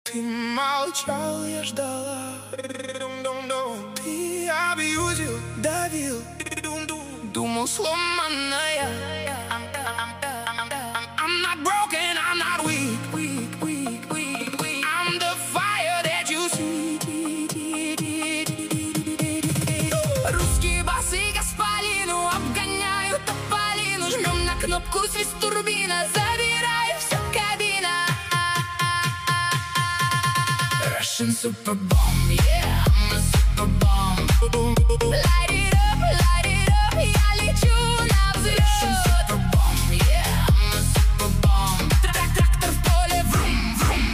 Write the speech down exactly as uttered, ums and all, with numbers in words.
Ты молчал, я ждала. Ты абьюзил, давил. Думал, сломанная. I'm not broken, I'm not weak, weak, weak, weak, weak. I'm the fire that you see. Русские басы Гаспалину обгоняют тополину. Жмем на кнопку, свист турбина, забирай все кабина. Russian super bomb, yeah.